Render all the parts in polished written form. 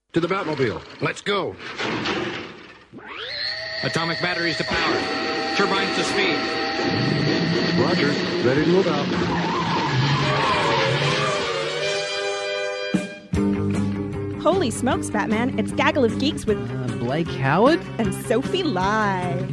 To the Batmobile. Let's go. Atomic batteries to power. Turbines to speed. Roger. Ready to move out. Holy smokes, Batman. It's Gaggle of Geeks with Blake Howard? and Sophie Live.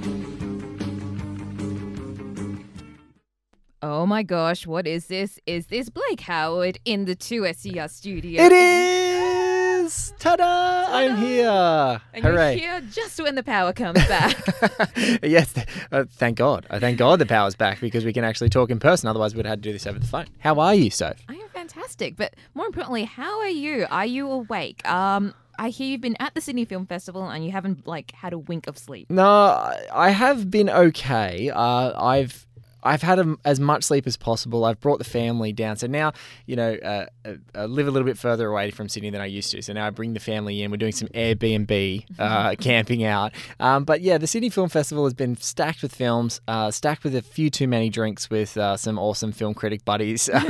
Oh my gosh, what is this? Is this Blake Howard in the 2SER studio? It is! Ta-da! I'm here. And Hooray. you're here just when the power comes back. Yes, thank God. Thank God the power's back because we can actually talk in person. Otherwise, we'd have had to do this over the phone. How are you, Soph? I am fantastic, but more importantly, how are you? Are you awake? I hear you've been at the Sydney Film Festival and you haven't had a wink of sleep. No, I have been okay. I've had as much sleep as possible. I've brought the family down. So now, I live a little bit further away from Sydney than I used to. So now I bring the family in. We're doing some Airbnb camping out. But yeah, the Sydney Film Festival has been stacked with films, stacked with a few too many drinks with some awesome film critic buddies. So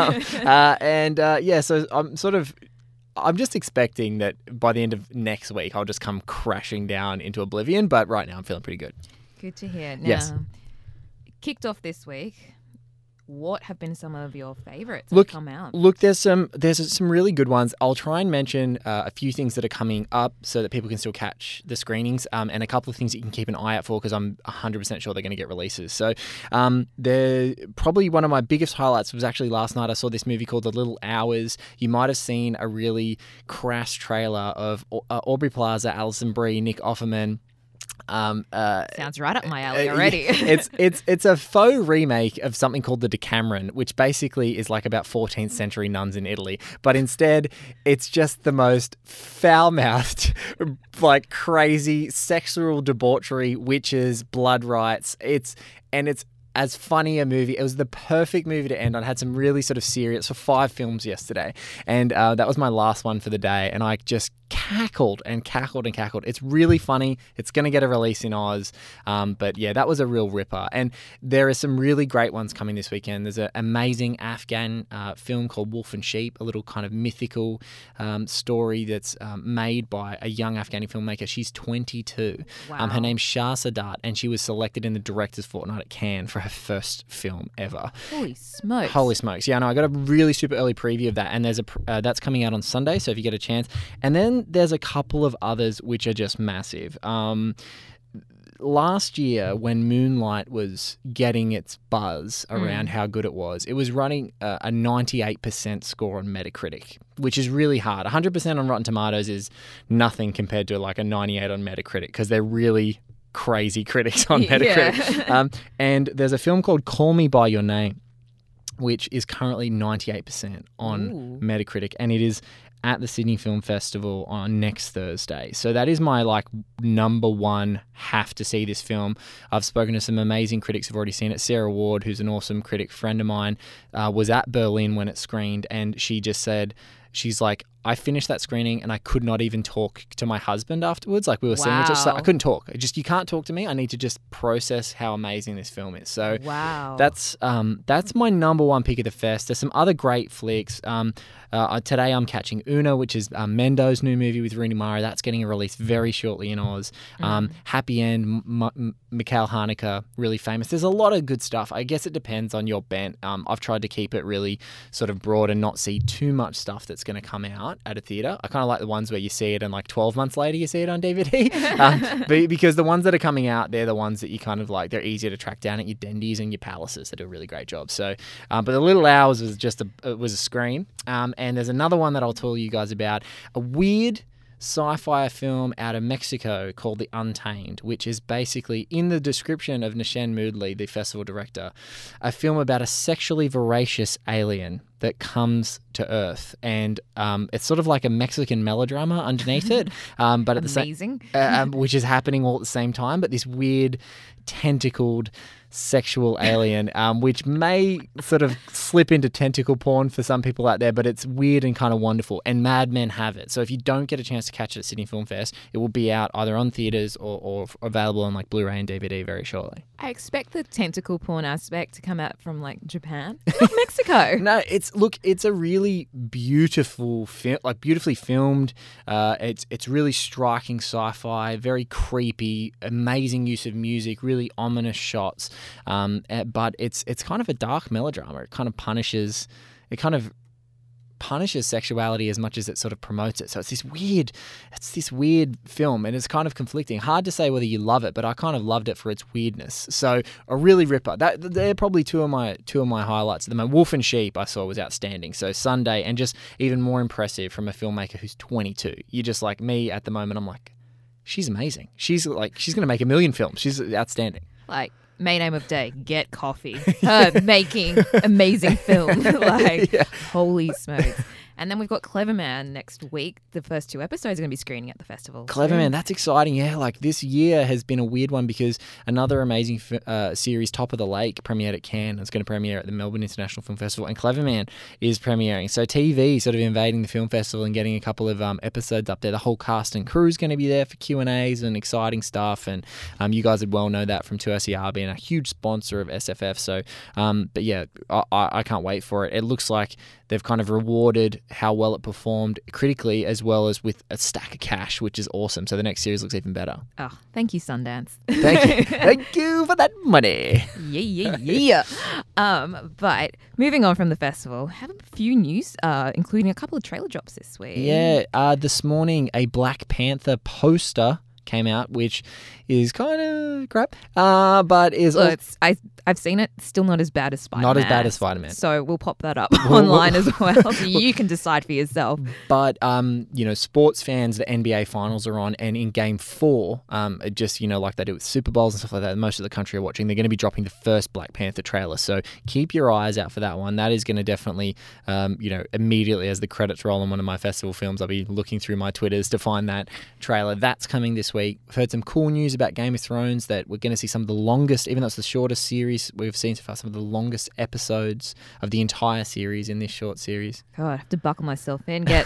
I'm just expecting that by the end of next week, I'll just come crashing down into oblivion. But right now, I'm feeling pretty good. Good to hear. Now, Yes. Kicked off this week, what have been some of your favourites that have come out? Look, there's some really good ones. I'll try and mention a few things that are coming up so that people can still catch the screenings, and a couple of things that you can keep an eye out for because I'm 100% sure they're going to get releases. So probably one of my biggest highlights was actually last night. I saw this movie called The Little Hours. You might have seen a really crass trailer of Aubrey Plaza, Alison Brie, Nick Offerman. Sounds right up my alley already. It's a faux remake of something called the Decameron, which basically is like about 14th century nuns in Italy. But instead, it's just the most foul-mouthed, like crazy sexual debauchery, witches, blood rites. It's as funny a movie. It was the perfect movie to end on. I had some really sort of serious for 5 films yesterday. And that was my last one for the day. And I just cackled and cackled and cackled. It's really funny. It's going to get a release in Oz. But yeah, that was a real ripper. And there are some really great ones coming this weekend. There's an amazing Afghan film called Wolf and Sheep, a little kind of mythical story that's made by a young Afghani filmmaker. She's 22. Wow. Her name's Shah Sadat, and she was selected in the Director's Fortnight at Cannes for her first film ever. Holy smokes. Holy smokes. Yeah, no, I got a really super early preview of that, and there's that's coming out on Sunday, so if you get a chance. And then there's a couple of others which are just massive. Last year, when Moonlight was getting its buzz around how good it was running a 98% score on Metacritic, which is really hard. 100% on Rotten Tomatoes is nothing compared to like a 98 on Metacritic because they're really crazy critics on Metacritic. Yeah. And there's a film called Call Me By Your Name, which is currently 98% on Metacritic, and it is at the Sydney Film Festival on next Thursday. So that is my number one have to see this film. I've spoken to some amazing critics who've already seen it. Sarah Ward, who's an awesome critic friend of mine, was at Berlin when it screened, and she just said, she's like, I finished that screening and I could not even talk to my husband afterwards. Like we were seeing each other. So I couldn't talk. You can't talk to me. I need to just process how amazing this film is. So wow. That's my number one pick of the fest. There's some other great flicks. Today I'm catching Una, which is Mendo's new movie with Rooney Mara. That's getting a release very shortly in Oz. Happy End, Mikhail Haneke, really famous. There's a lot of good stuff. I guess it depends on your bent. I've tried to keep it really sort of broad and not see too much stuff that's going to come out at a theatre. I kind of like the ones where you see it and 12 months later you see it on DVD. Because the ones that are coming out, they're the ones that you kind of like, they're easier to track down at your Dendies and your Palaces. They do a really great job. So, but The Little Hours was just a scream. And there's another one that I'll tell you guys about, a weird sci-fi film out of Mexico called The Untamed, which is basically, in the description of Nishen Moodley, the festival director, a film about a sexually voracious alien that comes to Earth, and it's sort of like a Mexican melodrama underneath it, but at the same, which is happening all at the same time. But this weird tentacled sexual alien, which may sort of slip into tentacle porn for some people out there, but it's weird and kind of wonderful, and Mad Men have it. So if you don't get a chance to catch it at Sydney Film Fest, it will be out either on theatres or available on Blu-ray and DVD very shortly. I expect the tentacle porn aspect to come out from Japan, not Mexico. No, it's it's a really beautiful film, like beautifully filmed. It's really striking sci-fi, very creepy, amazing use of music, really ominous shots. But it's kind of a dark melodrama. It kind of punishes sexuality as much as it sort of promotes it. So it's this weird film, and it's kind of conflicting. Hard to say whether you love it, but I kind of loved it for its weirdness. So a really ripper. They're probably two of my highlights at the moment. Wolf and Sheep I saw was outstanding. So Sunday, and just even more impressive from a filmmaker who's 22. You're just like me at the moment. I'm like, she's amazing. She's going to make a million films. She's outstanding. Like, main aim of day, get coffee. Her making amazing film. Like, holy smokes. And then we've got Clever Man next week. The first 2 episodes are going to be screening at the festival. Clever Man, that's exciting. Yeah, like this year has been a weird one because another amazing series, Top of the Lake, premiered at Cannes. It's going to premiere at the Melbourne International Film Festival, and Clever Man is premiering. So TV sort of invading the film festival and getting a couple of episodes up there. The whole cast and crew is going to be there for Q&As and exciting stuff. And you guys would well know that from 2SER being a huge sponsor of SFF. So, but yeah, I can't wait for it. It looks like they've kind of rewarded how well it performed critically as well as with a stack of cash, which is awesome. So the next series looks even better. Oh, thank you, Sundance. Thank you. Thank you for that money. Yeah. But moving on from the festival, have a few news, including a couple of trailer drops this week. Yeah, this morning a Black Panther poster came out, which is kind of crap, but is... I've seen it. Still not as bad as Spider-Man. Not as bad as Spider-Man. So we'll pop that up online as well. So you can decide for yourself. But, sports fans, the NBA finals are on, and in game 4, just, like they do with Super Bowls and stuff like that, most of the country are watching, they're going to be dropping the first Black Panther trailer. So keep your eyes out for that one. That is going to definitely, immediately as the credits roll on one of my festival films, I'll be looking through my Twitters to find that trailer. That's coming this week. We've heard some cool news about Game of Thrones, that we're going to see some of the longest, even though it's the shortest series we've seen so far, some of the longest episodes of the entire series in this short series. God, I have to buckle myself in, get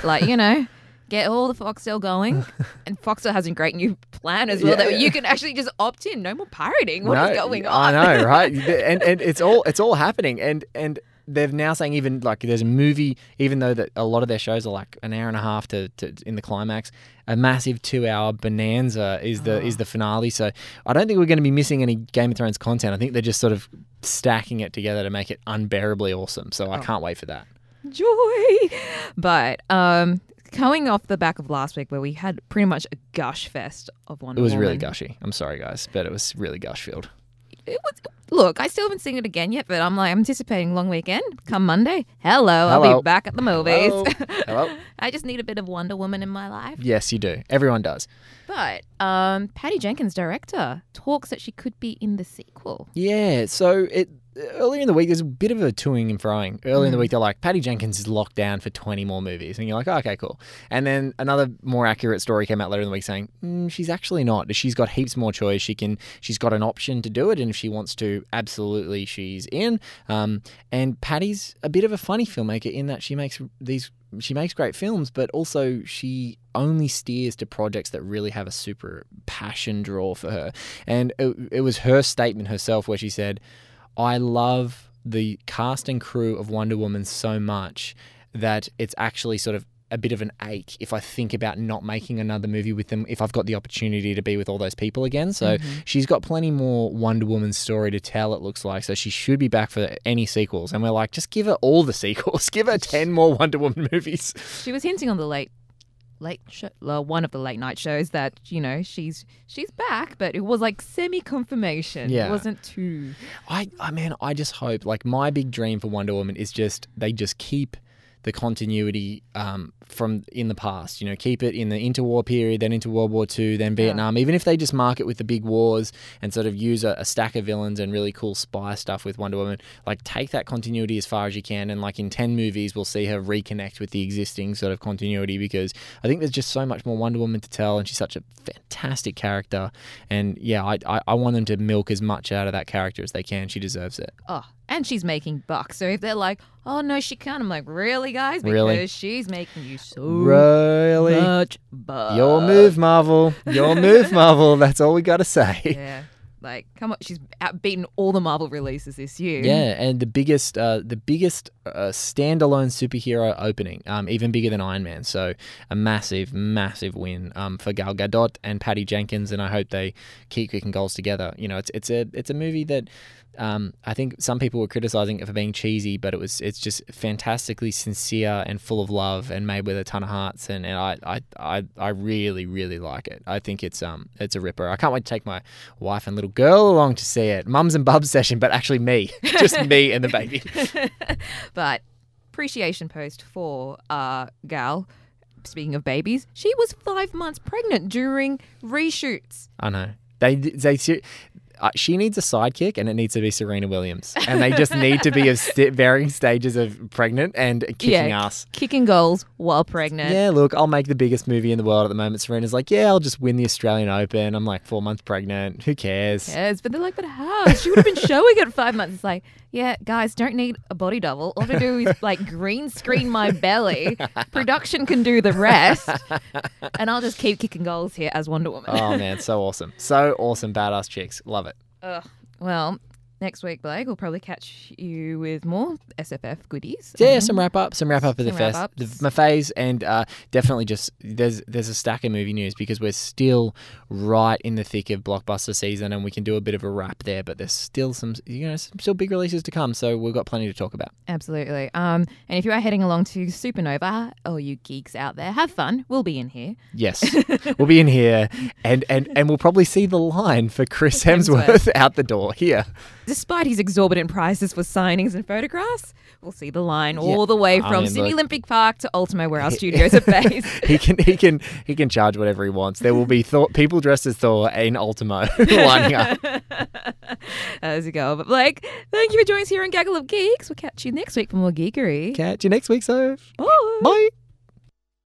all the Foxtel going. And Foxtel has a great new plan as well that you can actually just opt in. No more pirating. What is going on? I know, right? and it's all happening. And they're now saying even like there's a movie, even though that a lot of their shows are like an hour and a half to in the climax, a massive 2-hour bonanza is the finale. So I don't think we're going to be missing any Game of Thrones content. I think they're just sort of stacking it together to make it unbearably awesome. So I can't wait for that. Joy. But coming off the back of last week where we had pretty much a gush fest of Wonder Woman. It was really gushy. I'm sorry, guys, but it was really gush-filled. Look, I still haven't seen it again yet, but I'm anticipating long weekend. Come Monday. Hello. I'll be back at the movies. Hello. I just need a bit of Wonder Woman in my life. Yes, you do. Everyone does. But Patty Jenkins, director, talks that she could be in the sequel. Yeah, so earlier in the week, there's a bit of a toing and froing. Earlier in the week, they're like, Patty Jenkins is locked down for 20 more movies. And you're like, oh, okay, cool. And then another more accurate story came out later in the week saying, she's actually not. She's got heaps more choice. She's got an option to do it. And if she wants to, absolutely, she's in. And Patty's a bit of a funny filmmaker in that she makes great films, but also she only steers to projects that really have a super passion draw for her. And it was her statement herself where she said, I love the cast and crew of Wonder Woman so much that it's actually sort of a bit of an ache if I think about not making another movie with them if I've got the opportunity to be with all those people again. So she's got plenty more Wonder Woman story to tell, it looks like. So she should be back for any sequels. And we're like, just give her all the sequels. Give her 10 more Wonder Woman movies. She was hinting on the late show, one of the late night shows that, she's back, but it was like semi-confirmation. Yeah. It wasn't too... I just hope, like, my big dream for Wonder Woman is they just keep the continuity from in the past, keep it in the interwar period, then into World War II, then Vietnam, even if they just mark it with the big wars and sort of use a stack of villains and really cool spy stuff with Wonder Woman, like take that continuity as far as you can, and like in 10 movies we'll see her reconnect with the existing sort of continuity, because I think there's just so much more Wonder Woman to tell, and she's such a fantastic character, and I want them to milk as much out of that character as they can. She deserves it. Oh, and she's making bucks. So if they're like, oh no, she can't, I'm like, really, guys? Because really? She's making you so really much bucks. Your move, Marvel. Your move, Marvel. That's all we got to say. Yeah. Like, come on, she's outbeaten all the Marvel releases this year. Yeah, and the biggest a standalone superhero opening, even bigger than Iron Man. So a massive, massive win for Gal Gadot and Patty Jenkins, and I hope they keep kicking goals together. You know, it's a movie that I think some people were criticizing it for being cheesy, but it's just fantastically sincere and full of love and made with a ton of hearts, and I really, really like it. I think it's a ripper. I can't wait to take my wife and little girl along to see it. Mums and bubs session, but actually me, just me and the baby. But appreciation post for Gal. Speaking of babies, she was 5 months pregnant during reshoots. I know. She needs a sidekick, and it needs to be Serena Williams. And they just need to be of varying stages of pregnant and kicking ass. Kicking goals while pregnant. Yeah, look, I'll make the biggest movie in the world at the moment. Serena's like, yeah, I'll just win the Australian Open. I'm like 4 months pregnant. Who cares? Yes, but they're like, but how? She would have been showing at 5 months. It's like, yeah, guys, don't need a body double. All I have to do is like green screen my belly. Production can do the rest. And I'll just keep kicking goals here as Wonder Woman. Oh, man, so awesome. So awesome. Badass chicks. Love it. Well, next week, Blake, we'll probably catch you with more SFF goodies. Yeah, some wrap up of the fest, wrap-ups. my phase, and definitely just there's a stack of movie news because we're still right in the thick of blockbuster season, and we can do a bit of a wrap there. But there's still some still big releases to come, so we've got plenty to talk about. Absolutely. And if you are heading along to Supernova, oh, you geeks out there, have fun. We'll be in here. Yes, we'll be in here, and we'll probably see the line for Chris Hemsworth out the door here. Despite his exorbitant prices for signings and photographs, we'll see the line all the way from Sydney Olympic Park to Ultimo, where our studios are based. he can charge whatever he wants. There will be people dressed as Thor in Ultimo lining up. As you go. But Blake, thank you for joining us here on Gaggle of Geeks. We'll catch you next week for more geekery. Catch you next week, so Bye. bye.